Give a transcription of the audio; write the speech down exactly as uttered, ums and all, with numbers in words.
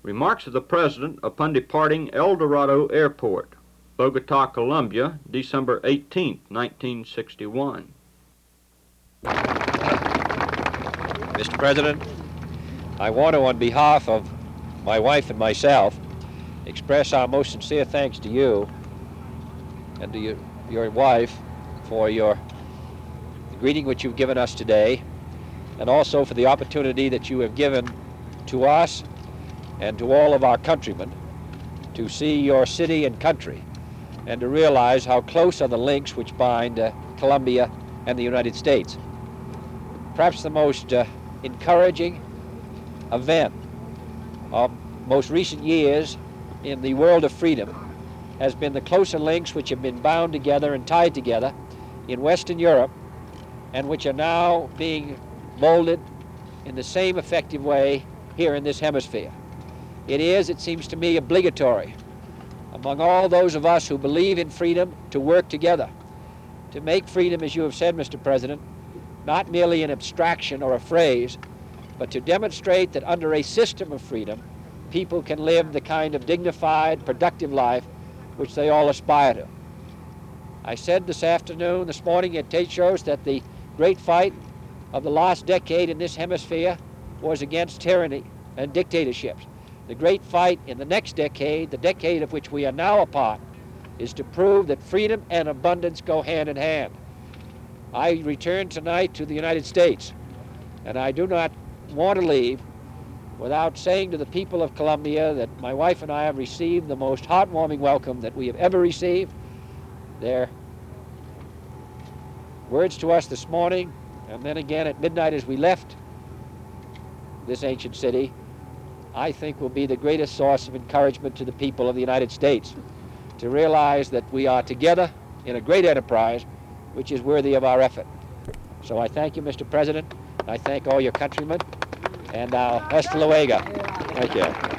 Remarks of the President upon departing El Dorado Airport, Bogota, Colombia, December eighteenth, nineteen sixty-one. Mister President, I want to, on behalf of my wife and myself, express our most sincere thanks to you and to your, your wife for your the greeting which you've given us today, and also for the opportunity that you have given to us and to all of our countrymen to see your city and country and to realize how close are the links which bind uh, Colombia and the United States. Perhaps the most uh, encouraging event of most recent years in the world of freedom has been the closer links which have been bound together and tied together in Western Europe, and which are now being molded in the same effective way here in this hemisphere. It is, it seems to me, obligatory among all those of us who believe in freedom to work together, to make freedom, as you have said, Mister President, not merely an abstraction or a phrase, but to demonstrate that under a system of freedom, people can live the kind of dignified, productive life which they all aspire to. I said this afternoon, this morning at Tate Shows, that the great fight of the last decade in this hemisphere was against tyranny and dictatorships. The great fight in the next decade, the decade of which we are now a part, is to prove that freedom and abundance go hand in hand. I return tonight to the United States, and I do not want to leave without saying to the people of Colombia that my wife and I have received the most heartwarming welcome that we have ever received. Their words to us this morning, and then again at midnight as we left this ancient city, I think will be the greatest source of encouragement to the people of the United States to realize that we are together in a great enterprise which is worthy of our effort. So I thank you, Mister President. I thank all your countrymen, and uh, hasta luego. Thank you.